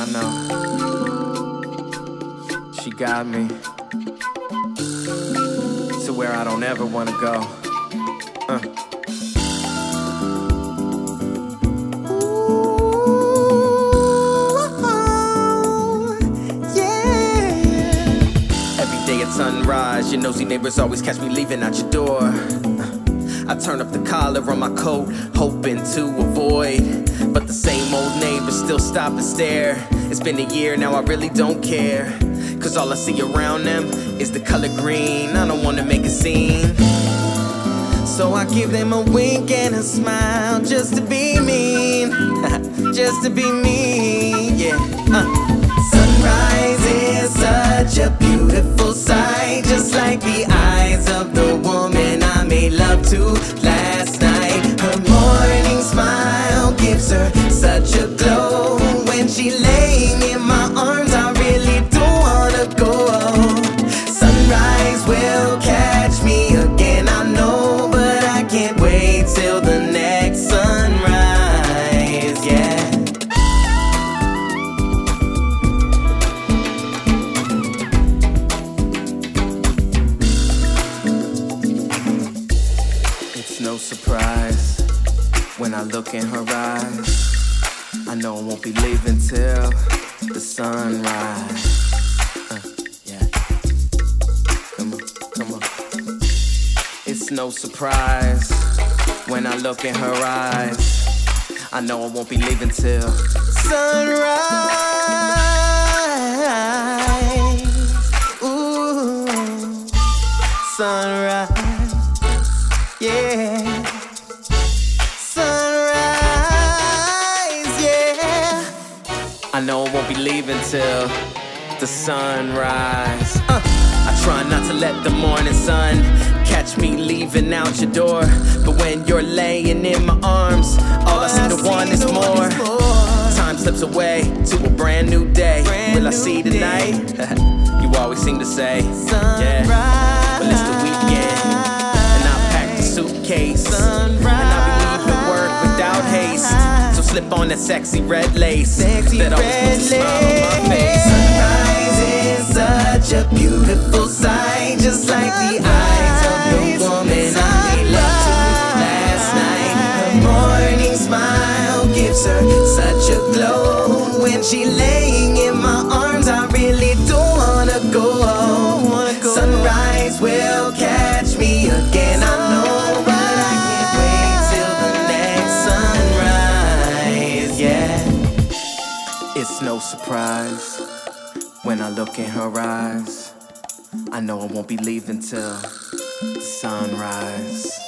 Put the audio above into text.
know. She got me to where I don't ever wanna go. Every day at sunrise, your nosy neighbors always catch me leaving out your door. I turn up the collar on my coat, hoping to avoid, but the same old neighbors still stop and stare. It's been a year now, I really don't care, cause all I see around them is the color green. I don't wanna make a scene, so I give them a wink and a smile, just to be mean, just to be me, yeah. Sunrise is such a beautiful sight, just like the eyes of the woman I made love to last night. Her morning smile gives her such a glow. When she laying in my arms, I really don't wanna go. Sunrise will catch me again, I know, but I can't wait till the next sunrise, yeah. It's no surprise when I look in her eyes. I know I won't be leaving till the sunrise. Yeah. Come on, come on. It's no surprise when I look in her eyes. I know I won't be leaving till sunrise. Ooh, sunrise. Yeah. I know I won't be leaving till the sunrise. I try not to let the morning sun catch me leaving out your door, but when you're laying in my arms, all I seem to want is more. Time slips away to a brand new day. Will I see tonight? You always seem to say, yeah. Well, it's the weekend, and I packed the suitcase, and I'll be leaving work without haste. So slip on that sexy red lace that always puts a smile on my face. Sunrise is such a beautiful sight, just like the eyes of the woman I made love to last night. Her morning smile gives her such a glow. When she laying in my arms, I really don't wanna go. Sunrise will catch me again, I know, but I can't wait till the next sunrise. Yeah, it's no surprise when I look in her eyes. I know I won't be leaving till the sunrise.